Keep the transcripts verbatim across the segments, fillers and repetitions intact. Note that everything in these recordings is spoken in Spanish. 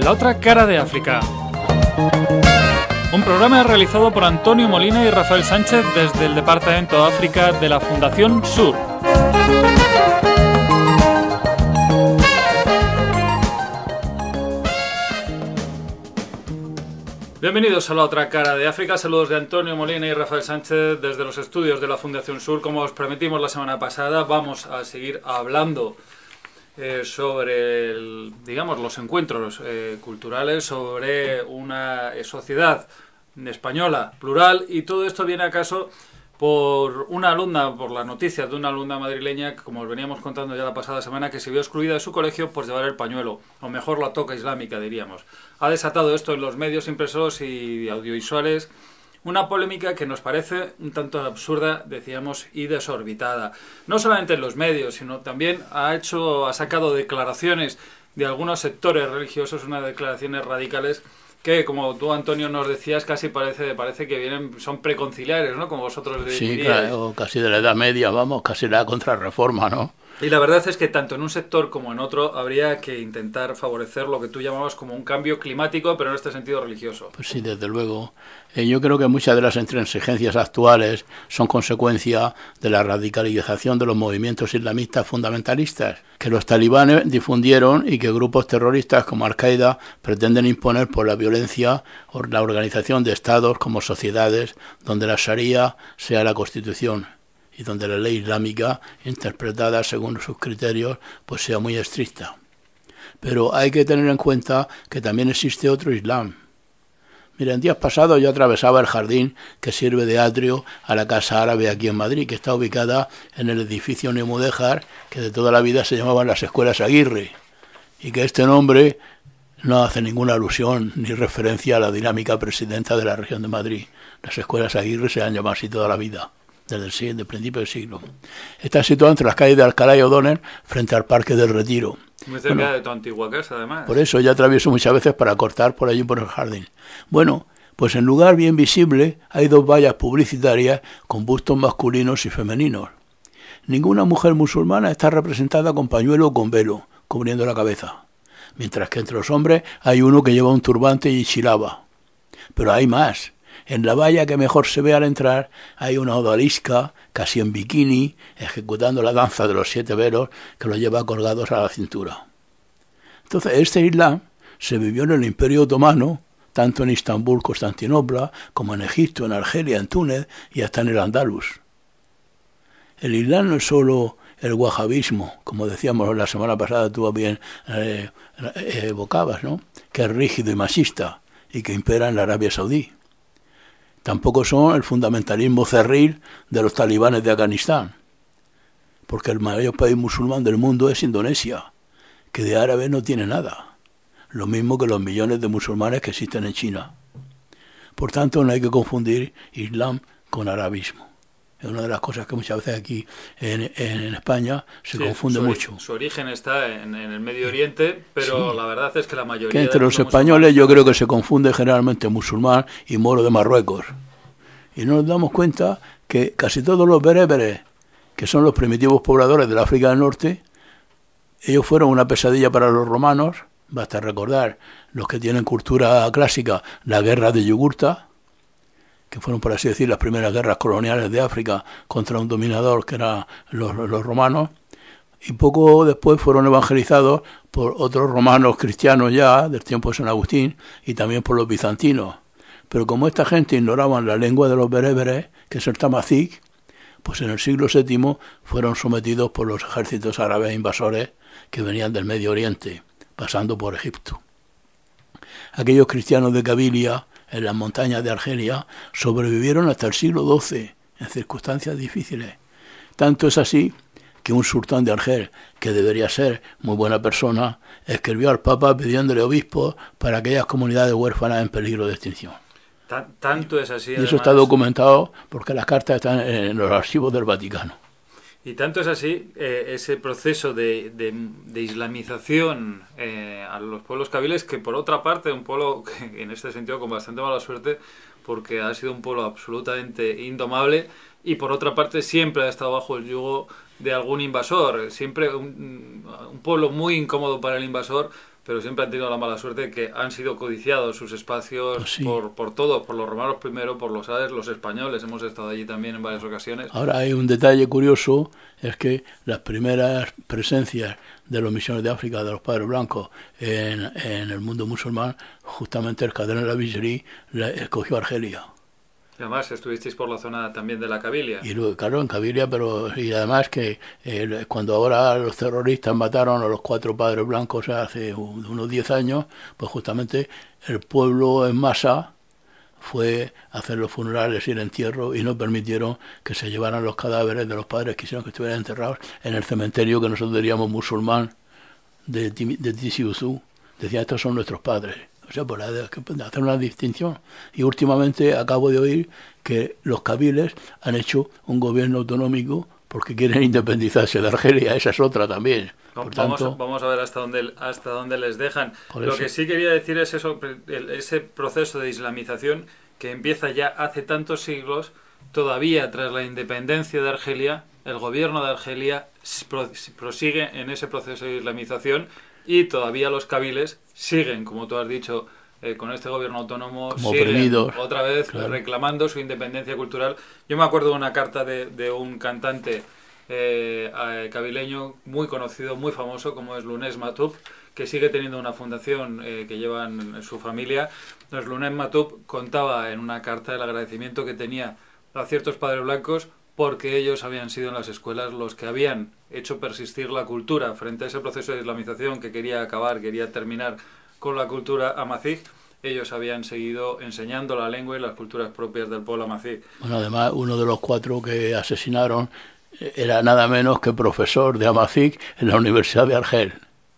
La otra cara de África. Un programa realizado por Antonio Molina y Rafael Sánchez desde el Departamento de África de la Fundación Sur. Bienvenidos a La otra cara de África. Saludos de Antonio Molina y Rafael Sánchez desde los estudios de la Fundación Sur. Como os prometimos la semana pasada, vamos a seguir hablando eh, sobre, el, digamos, los encuentros eh, culturales, sobre una eh, sociedad española plural, y todo esto viene a caso por una alumna, por las noticias de una alumna madrileña, como os veníamos contando ya la pasada semana, que se vio excluida de su colegio por llevar el pañuelo, o mejor la toca islámica, diríamos. Ha desatado esto en los medios impresos y audiovisuales una polémica que nos parece un tanto absurda, decíamos, y desorbitada. No solamente en los medios, sino también ha hecho, ha sacado declaraciones de algunos sectores religiosos, unas declaraciones radicales que, como tú, Antonio, nos decías, casi parece parece que vienen, son preconciliares, ¿no? Como vosotros diríais. Sí, claro, casi de la Edad Media, vamos, casi la contrarreforma, ¿no? Y la verdad es que tanto en un sector como en otro habría que intentar favorecer lo que tú llamabas como un cambio climático, pero en este sentido religioso. Pues sí, desde luego. Eh, yo creo que muchas de las intransigencias actuales son consecuencia de la radicalización de los movimientos islamistas fundamentalistas, que los talibanes difundieron y que grupos terroristas como Al-Qaeda pretenden imponer por la violencia o la organización de estados como sociedades donde la Sharia sea la constitución y donde la ley islámica, interpretada según sus criterios, pues sea muy estricta. Pero hay que tener en cuenta que también existe otro Islam. Mira, en días pasados yo atravesaba el jardín que sirve de atrio a la Casa Árabe aquí en Madrid, que está ubicada en el edificio Neumudéjar, que de toda la vida se llamaban las Escuelas Aguirre, y que este nombre no hace ninguna alusión ni referencia a la dinámica presidenta de la región de Madrid. Las Escuelas Aguirre se han llamado así toda la vida, desde el, siglo, desde el principio del siglo. Está situado entre las calles de Alcalá y O'Donnell, frente al Parque del Retiro. Muy cerca Bueno, de tu antigua casa, además. Por eso ya atravieso muchas veces para cortar por allí por el jardín. Bueno, pues en lugar bien visible hay dos vallas publicitarias con bustos masculinos y femeninos. Ninguna mujer musulmana está representada con pañuelo o con velo, cubriendo la cabeza, mientras que entre los hombres hay uno que lleva un turbante y chilaba. Pero hay más. En la valla que mejor se ve al entrar hay una odalisca, casi en bikini, ejecutando la danza de los siete velos que los lleva colgados a la cintura. Entonces, este Islam se vivió en el Imperio Otomano, tanto en Istambul, Constantinopla, como en Egipto, en Argelia, en Túnez y hasta en el Andalus. El Islam no es solo el wahabismo, como decíamos la semana pasada, tú bien eh, eh, evocabas, ¿no?, que es rígido y machista y que impera en la Arabia Saudí. Tampoco son el fundamentalismo cerril de los talibanes de Afganistán, porque el mayor país musulmán del mundo es Indonesia, que de árabe no tiene nada, lo mismo que los millones de musulmanes que existen en China. Por tanto, no hay que confundir Islam con arabismo. Es una de las cosas que muchas veces aquí en, en España se sí, confunde su, mucho. Su origen está en, en el Medio Oriente, pero sí, la verdad es que la mayoría... Que entre los españoles yo creo que se confunde generalmente musulmán y moro de Marruecos. Y no nos damos cuenta que casi todos los bereberes, que son los primitivos pobladores del África del Norte, ellos fueron una pesadilla para los romanos. Basta recordar, los que tienen cultura clásica, la guerra de Yugurta, que fueron, por así decir, las primeras guerras coloniales de África contra un dominador que eran los, los romanos, y poco después fueron evangelizados por otros romanos cristianos ya, del tiempo de San Agustín, y también por los bizantinos. Pero como esta gente ignoraban la lengua de los bereberes, que es el tamazic, pues en el siglo séptimo fueron sometidos por los ejércitos árabes invasores que venían del Medio Oriente, pasando por Egipto. Aquellos cristianos de Cabilia, en las montañas de Argelia, sobrevivieron hasta el siglo doce, en circunstancias difíciles. Tanto es así que un sultán de Argel, que debería ser muy buena persona, escribió al Papa pidiéndole obispos para aquellas comunidades huérfanas en peligro de extinción. Tan, tanto es así. Y además, eso está documentado porque las cartas están en los archivos del Vaticano. Y tanto es así, eh, ese proceso de, de, de islamización eh, a los pueblos kabiles, que por otra parte, un pueblo que en este sentido con bastante mala suerte, porque ha sido un pueblo absolutamente indomable, y por otra parte siempre ha estado bajo el yugo de algún invasor, siempre un, un pueblo muy incómodo para el invasor, pero siempre han tenido la mala suerte de que han sido codiciados sus espacios Pues sí. por, por todos, por los romanos primero, por los árabes, los españoles, hemos estado allí también en varias ocasiones. Ahora hay un detalle curioso, es que las primeras presencias de los misioneros de África, de los padres blancos, en, en el mundo musulmán, justamente el cardenal Lavigeri escogió Argelia. Y además estuvisteis por la zona también de la Cabilia. Y luego, claro, en Cabilia, pero y además que eh, cuando ahora los terroristas mataron a los cuatro padres blancos hace unos diez años, pues justamente el pueblo en masa fue a hacer los funerales y el entierro y no permitieron que se llevaran los cadáveres de los padres, quisieron que estuvieran enterrados en el cementerio que nosotros diríamos musulmán de, de Tizi Ouzou. Decían, estos son nuestros padres. O sea, por hacer una distinción. Y últimamente acabo de oír que los kabiles han hecho un gobierno autonómico porque quieren independizarse de Argelia. Esa es otra también. Por vamos, tanto, vamos a ver hasta dónde hasta dónde les dejan. Lo eso. que sí quería decir es eso, el, ese proceso de islamización que empieza ya hace tantos siglos, todavía tras la independencia de Argelia, el gobierno de Argelia prosigue en ese proceso de islamización y todavía los kabiles siguen, como tú has dicho, eh, con este gobierno autónomo, como siguen oprimidos, otra vez claro, reclamando su independencia cultural. Yo me acuerdo de una carta de, de un cantante eh, eh, kabileño muy conocido, muy famoso, como es Lounès Matoub, que sigue teniendo una fundación eh, que llevan en su familia. Entonces, Lounès Matoub contaba en una carta el agradecimiento que tenía a ciertos padres blancos porque ellos habían sido en las escuelas los que habían hecho persistir la cultura frente a ese proceso de islamización que quería acabar, quería terminar con la cultura amazigh. Ellos habían seguido enseñando la lengua y las culturas propias del pueblo amazigh. Bueno, además, uno de los cuatro que asesinaron era nada menos que profesor de amazigh en la Universidad de Argel.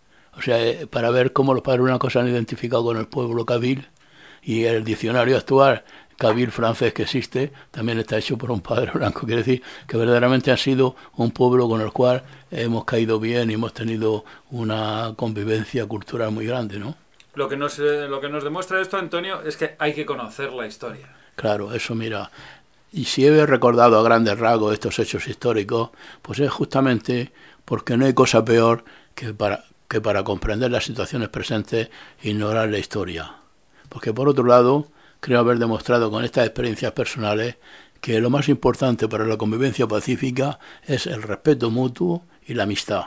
O sea, para ver cómo los padres blancos se han identificado con el pueblo kabil, y el diccionario actual kabil francés que existe también está hecho por un padre blanco. Quiere decir que verdaderamente ha sido un pueblo con el cual hemos caído bien y hemos tenido una convivencia cultural muy grande, ¿no? Lo que nos, eh, lo que nos demuestra esto, Antonio, es que hay que conocer la historia. Claro, eso mira. Y si he recordado a grandes rasgos estos hechos históricos, pues es justamente porque no hay cosa peor que para, que para comprender las situaciones presentes ignorar la historia. Porque por otro lado, creo haber demostrado con estas experiencias personales que lo más importante para la convivencia pacífica es el respeto mutuo y la amistad.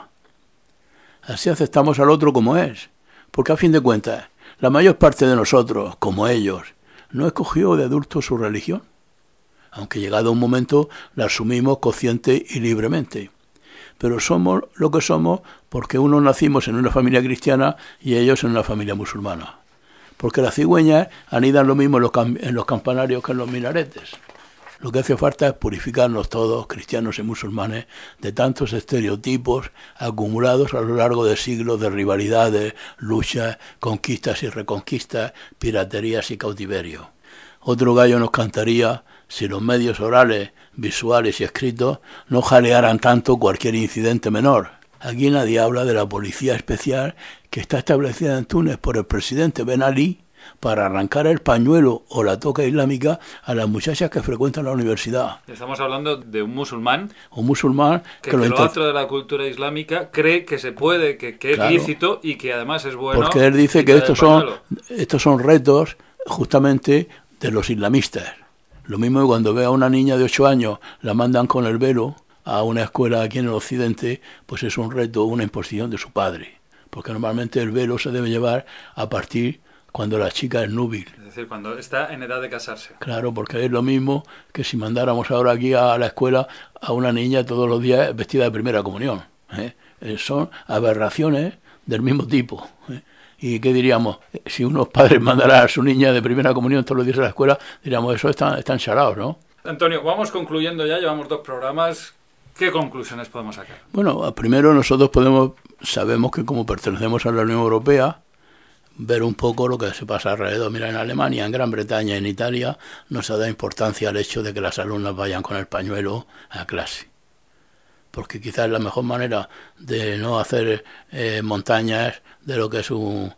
Así aceptamos al otro como es, porque a fin de cuentas, la mayor parte de nosotros, como ellos, no escogió de adulto su religión, aunque llegado un momento la asumimos consciente y libremente. Pero somos lo que somos porque unos nacimos en una familia cristiana y ellos en una familia musulmana. Porque las cigüeñas anidan lo mismo en los, en los campanarios que en los minaretes. Lo que hace falta es purificarnos todos, cristianos y musulmanes, de tantos estereotipos acumulados a lo largo de siglos de rivalidades, luchas, conquistas y reconquistas, piraterías y cautiverio. Otro gallo nos cantaría si los medios orales, visuales y escritos no jalearan tanto cualquier incidente menor. Aquí nadie habla de la policía especial que está establecida en Túnez por el presidente Ben Ali para arrancar el pañuelo o la toca islámica a las muchachas que frecuentan la universidad. Estamos hablando de un musulmán, un musulmán que, que, que lo, lo otro de la cultura islámica cree que se puede, que, que es claro, lícito y que además es bueno. Porque él dice que estos son, estos son retos justamente de los islamistas. Lo mismo que cuando ve a una niña de ocho años, la mandan con el velo a una escuela aquí en el occidente, pues es un reto, una imposición de su padre. Porque normalmente el velo se debe llevar a partir cuando la chica es núbil. Es decir, cuando está en edad de casarse. Claro, porque es lo mismo que si mandáramos ahora aquí a la escuela a una niña todos los días vestida de primera comunión. ¿eh? Son aberraciones del mismo tipo. ¿eh? ¿Y qué diríamos? Si unos padres mandaran a su niña de primera comunión todos los días a la escuela, diríamos, eso están, están charados, ¿no? Antonio, vamos concluyendo ya, llevamos dos programas. ¿Qué conclusiones podemos sacar? Bueno, primero nosotros podemos, sabemos que como pertenecemos a la Unión Europea, ver un poco lo que se pasa alrededor. Mira, en Alemania, en Gran Bretaña, en Italia, no se da importancia al hecho de que las alumnas vayan con el pañuelo a clase. Porque quizás la mejor manera de no hacer eh, montañas de lo que es un,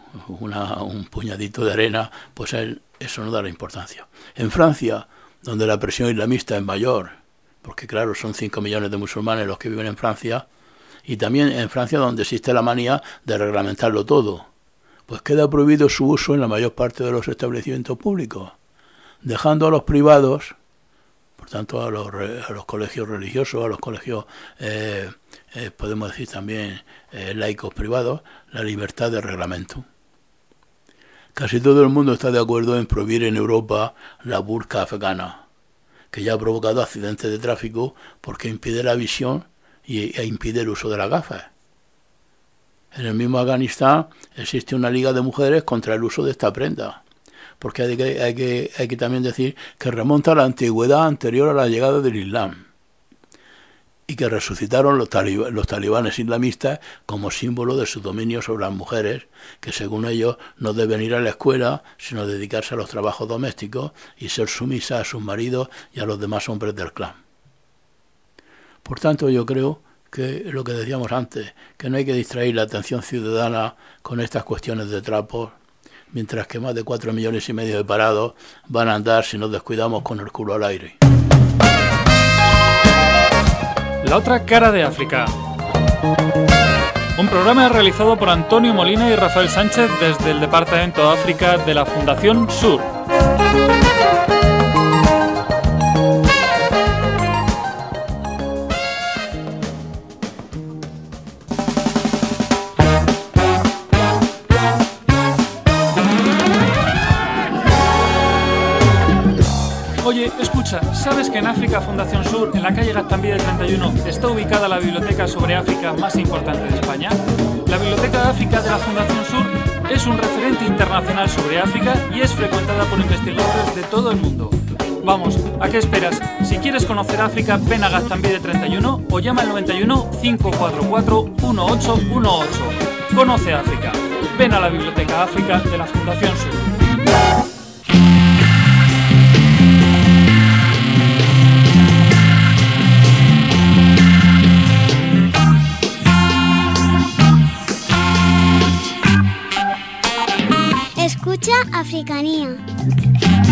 una, un puñadito de arena, pues él, eso no da la importancia. En Francia, donde la presión islamista es mayor, porque claro, son cinco millones de musulmanes los que viven en Francia, y también en Francia donde existe la manía de reglamentarlo todo. pues queda prohibido su uso en la mayor parte de los establecimientos públicos, dejando a los privados, por tanto a los, a los colegios religiosos, a los colegios, eh, eh, podemos decir también eh, laicos privados, la libertad de reglamento. Casi todo el mundo está de acuerdo en prohibir en Europa la burka afgana, que ya ha provocado accidentes de tráfico porque impide la visión y, e impide el uso de las gafas. En el mismo Afganistán existe una liga de mujeres contra el uso de esta prenda, porque hay que, hay que, hay que también decir que remonta a la antigüedad anterior a la llegada del Islam y que resucitaron los, talib los talibanes islamistas como símbolo de su dominio sobre las mujeres, que según ellos no deben ir a la escuela, sino dedicarse a los trabajos domésticos y ser sumisas a sus maridos y a los demás hombres del clan. Por tanto, yo creo que lo que decíamos antes, que no hay que distraer la atención ciudadana con estas cuestiones de trapos, mientras que más de cuatro millones y medio de parados van a andar si nos descuidamos con el culo al aire. La otra cara de África. Un programa realizado por Antonio Molina y Rafael Sánchez desde el Departamento de África de la Fundación Sur. Oye, escucha, ¿sabes que en África Fundación Sur, en la calle Gaztambide treinta y uno, está ubicada la biblioteca sobre África más importante de España? La Biblioteca de África de la Fundación Sur es un referente internacional sobre África y es frecuentada por investigadores de todo el mundo. Vamos, ¿a qué esperas? Si quieres conocer África, ven a Gaztambide treinta y uno o llama al noventa y uno, cinco cuatro cuatro, uno ocho uno ocho. Conoce África. Ven a la Biblioteca África de la Fundación Sur. Escucha Africanía.